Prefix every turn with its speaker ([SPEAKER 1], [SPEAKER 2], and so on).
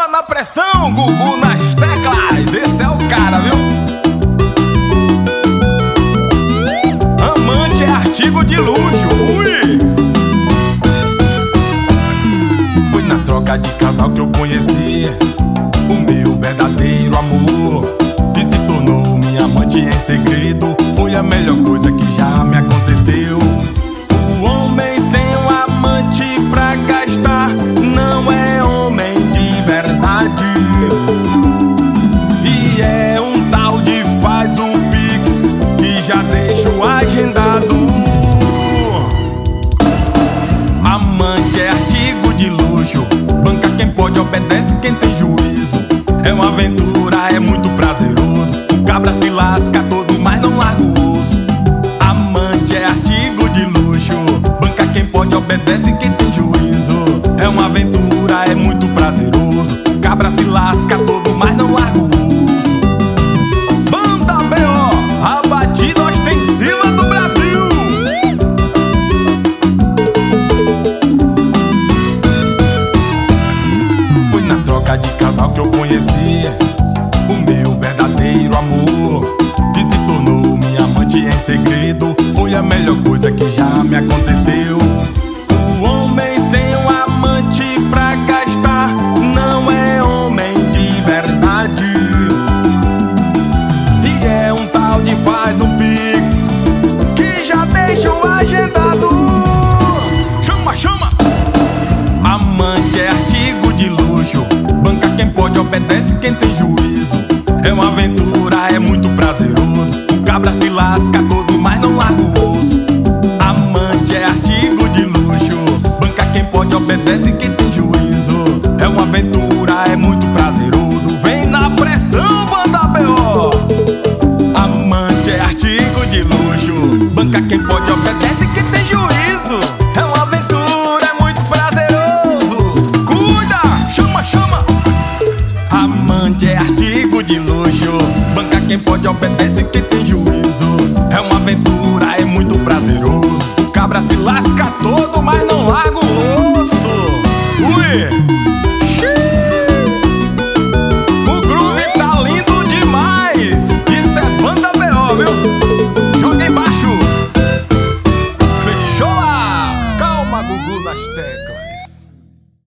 [SPEAKER 1] na pressão, Gugu nas teclas. Esse é o cara, viu? Amante é artigo de luxo. Ui! Foi na troca de casal que eu conheci o meu verdadeiro amor, que se tornou minha amante em segredo. Foi a melhor coisa que já me aconteceu. O homem sem um amante pra gastar não é homem de verdade. E é um tal de faz o Pix que já deixo agendado. Amante é artigo de luxo, banca quem pode, obedece quem tem juízo. É uma aventura, é muito prazeroso. O cabra se lasca todo, mas não larga o osso. Amante é artigo de luxo, banca quem pode, obedece quem tem juízo. É uma aventura, é muito prazeroso. O cabra se lasca todo, mas não larga o osso. Banda B.O., a batida ostensiva do Brasil. Foi na troca de casal que eu conheci